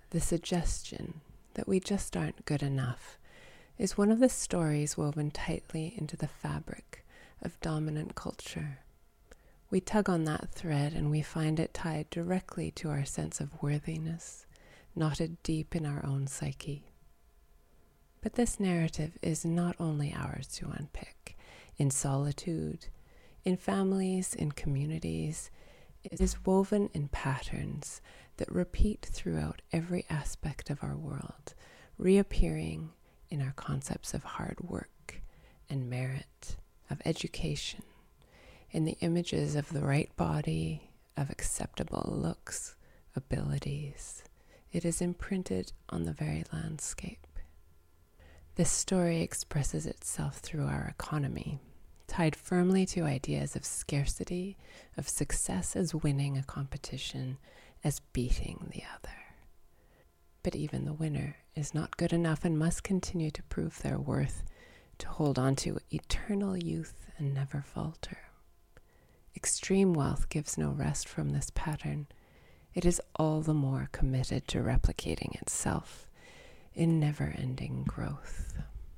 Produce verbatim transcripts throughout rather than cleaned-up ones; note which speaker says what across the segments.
Speaker 1: The suggestion that we just aren't good enough is one of the stories woven tightly into the fabric of dominant culture. We tug on that thread and we find it tied directly to our sense of worthiness, knotted deep in our own psyche. But this narrative is not only ours to unpick. In solitude, in families, in communities, it is woven in patterns that repeat throughout every aspect of our world, reappearing in our concepts of hard work and merit, of education, in the images of the right body, of acceptable looks, abilities. It is imprinted on the very landscape. This story expresses itself through our economy, tied firmly to ideas of scarcity, of success as winning a competition, as beating the other. But even the winner is not good enough and must continue to prove their worth, to hold on to eternal youth and never falter. Extreme wealth gives no rest from this pattern. It is all the more committed to replicating itself in never-ending growth.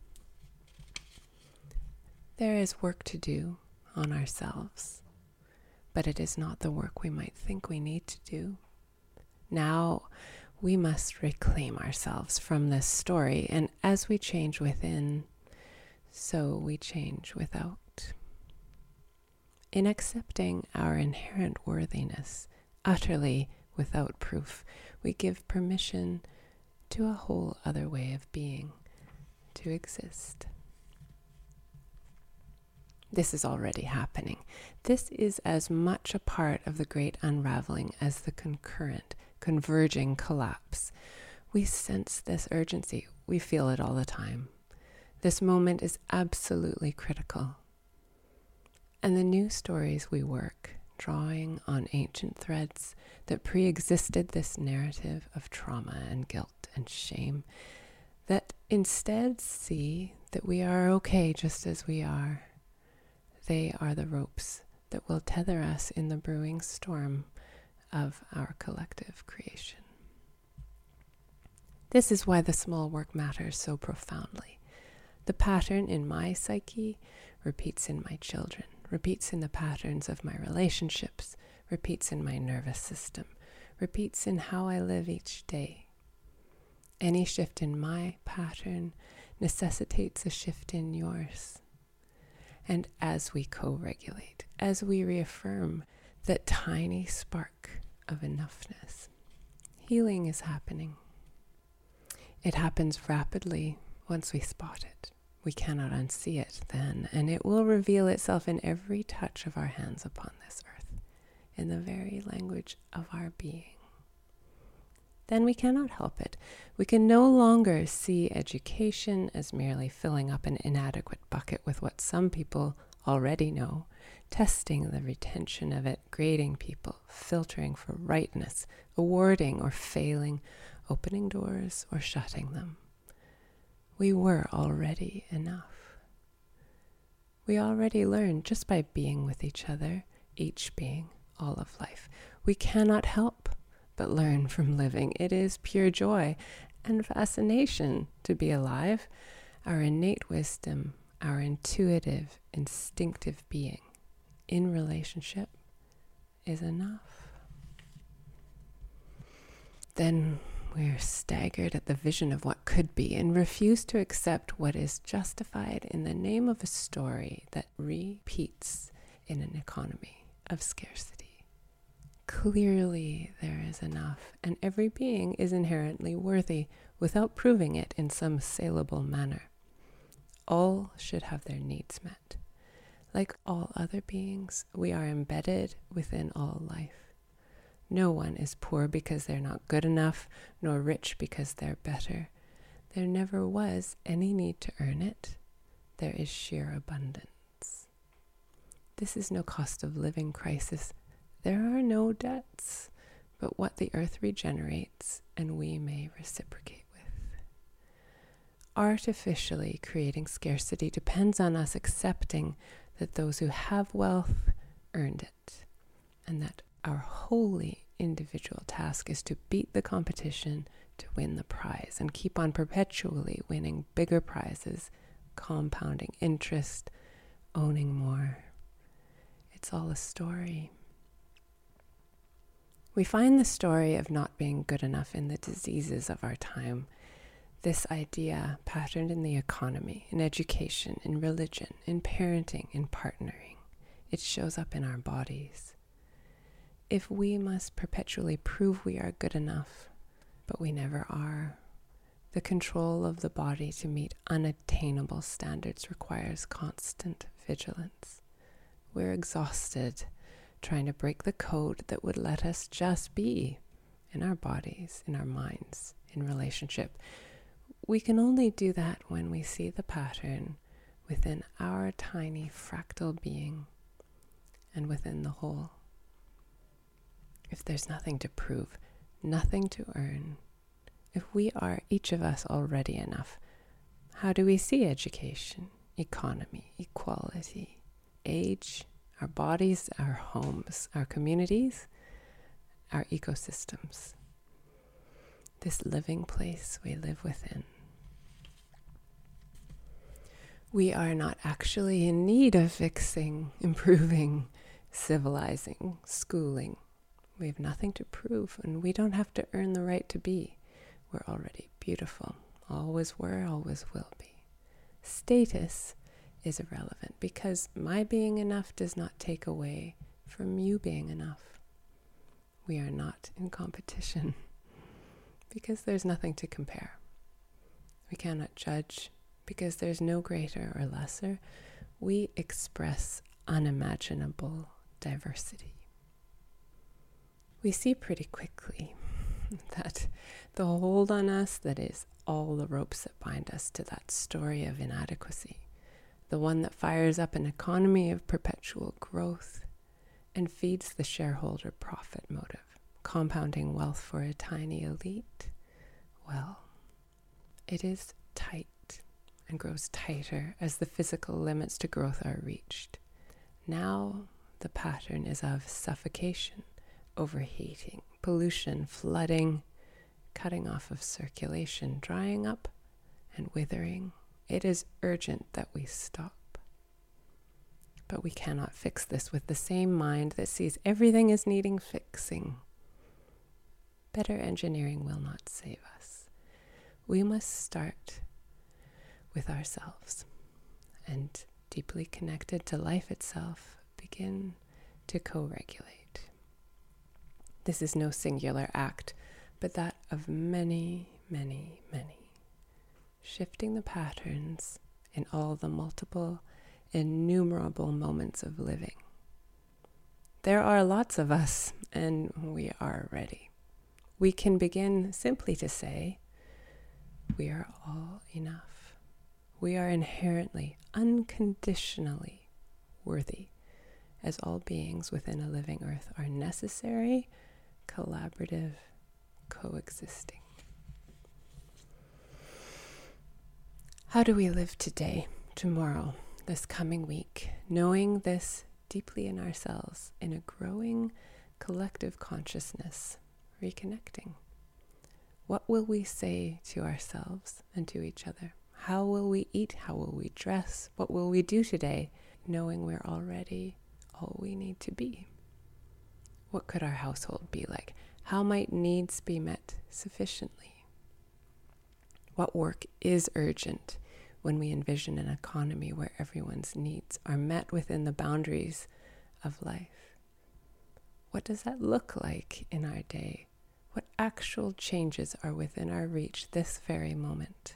Speaker 1: There is work to do on ourselves, but it is not the work we might think we need to do. Now we must reclaim ourselves from this story, and as we change within, so we change without. In accepting our inherent worthiness, utterly without proof, we give permission to a whole other way of being, to exist. This is already happening. This is as much a part of the great unraveling as the concurrent, converging collapse. We sense this urgency. We feel it all the time. This moment is absolutely critical. And the new stories we work, drawing on ancient threads that pre-existed this narrative of trauma and guilt and shame, that instead see that we are okay just as we are. They are the ropes that will tether us in the brewing storm of our collective creation. This is why the small work matters so profoundly. The pattern in my psyche repeats in my children, repeats in the patterns of my relationships, repeats in my nervous system, repeats in how I live each day. Any shift in my pattern necessitates a shift in yours. And as we co-regulate, as we reaffirm that tiny spark of enoughness, healing is happening. It happens rapidly once we spot it. We cannot unsee it then, and it will reveal itself in every touch of our hands upon this earth, in the very language of our being. Then we cannot help it. We can no longer see education as merely filling up an inadequate bucket with what some people already know, testing the retention of it, grading people, filtering for rightness, awarding or failing, opening doors or shutting them. We were already enough. We already learned just by being with each other, each being, all of life. We cannot help but learn from living. It is pure joy and fascination to be alive. Our innate wisdom, our intuitive, instinctive being in relationship is enough. Then we're staggered at the vision of what could be and refuse to accept what is justified in the name of a story that repeats in an economy of scarcity. Clearly there is enough, and every being is inherently worthy without proving it in some saleable manner. All should have their needs met. Like all other beings, we are embedded within all life. No one is poor because they're not good enough, nor rich because they're better. There never was any need to earn it. There is sheer abundance. This is no cost of living crisis. There are no debts, but what the earth regenerates and we may reciprocate with. Artificially creating scarcity depends on us accepting that those who have wealth earned it, and that our wholly individual task is to beat the competition to win the prize and keep on perpetually winning bigger prizes, compounding interest, owning more. It's all a story. We find the story of not being good enough in the diseases of our time. This idea patterned in the economy, in education, in religion, in parenting, in partnering. It shows up in our bodies. If we must perpetually prove we are good enough, but we never are, the control of the body to meet unattainable standards requires constant vigilance. We're exhausted trying to break the code that would let us just be in our bodies, in our minds, in relationship. We can only do that when we see the pattern within our tiny fractal being and within the whole. If there's nothing to prove, nothing to earn, if we are each of us already enough, how do we see education, economy, equality, age, our bodies, our homes, our communities, our ecosystems, this living place we live within? We are not actually in need of fixing, improving, civilizing, schooling. We have nothing to prove, and we don't have to earn the right to be. We're already beautiful, always were, always will be. Status is irrelevant because my being enough does not take away from you being enough. We are not in competition because there's nothing to compare. We cannot judge because there's no greater or lesser. We express unimaginable diversity. We see pretty quickly that the hold on us that is all the ropes that bind us to that story of inadequacy, the one that fires up an economy of perpetual growth and feeds the shareholder profit motive, compounding wealth for a tiny elite, well, it is tight and grows tighter as the physical limits to growth are reached. Now the pattern is of suffocation, overheating, pollution, flooding, cutting off of circulation, drying up and withering. It is urgent that we stop. But we cannot fix this with the same mind that sees everything as needing fixing. Better engineering will not save us. We must start with ourselves and, deeply connected to life itself, begin to co-regulate. This is no singular act, but that of many, many, many, shifting the patterns in all the multiple, innumerable moments of living. There are lots of us, and we are ready. We can begin simply to say, we are all enough. We are inherently, unconditionally worthy, as all beings within a living earth are necessary, collaborative, coexisting. How do we live today, tomorrow, this coming week, knowing this deeply in ourselves, in a growing collective consciousness, reconnecting? What will we say to ourselves and to each other? How will we eat? How will we dress? What will we do today, knowing we're already all we need to be? What could our household be like? How might needs be met sufficiently? What work is urgent when we envision an economy where everyone's needs are met within the boundaries of life? What does that look like in our day? What actual changes are within our reach this very moment?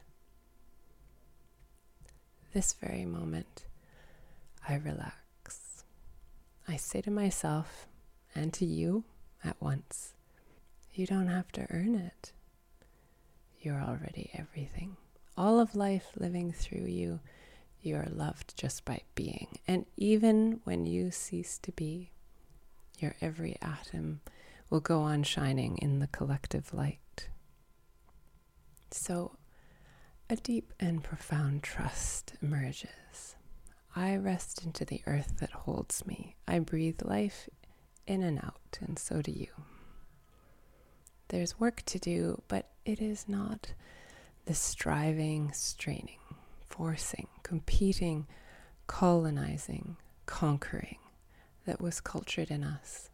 Speaker 1: This very moment, I relax. I say to myself and to you at once, you don't have to earn it. You're already everything. All of life living through you, you are loved just by being. And even when you cease to be, your every atom will go on shining in the collective light. So a deep and profound trust emerges. I rest into the earth that holds me. I breathe life in and out, and so do you. there's work to do, but it is not the striving, straining, forcing, competing, colonizing, conquering that was cultured in us.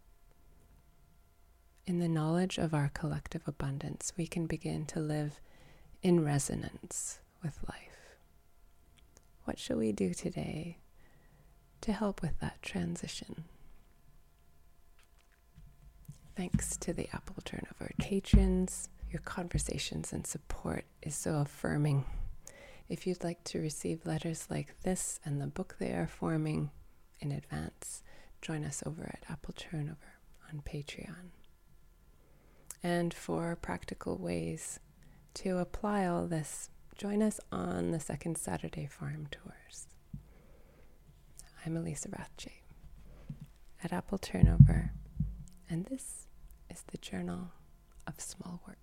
Speaker 1: In the knowledge of our collective abundance, we can begin to live in resonance with life. What shall we do today to help with that transition? Thanks to the Apple Turnover patrons. Your conversations and support is so affirming. If you'd like to receive letters like this and the book they are forming in advance, join us over at Apple Turnover on Patreon. And for practical ways to apply all this, join us on the Second Saturday Farm Tours. I'm Elisa Rathje at Apple Turnover, and this is the Journal of Small Work.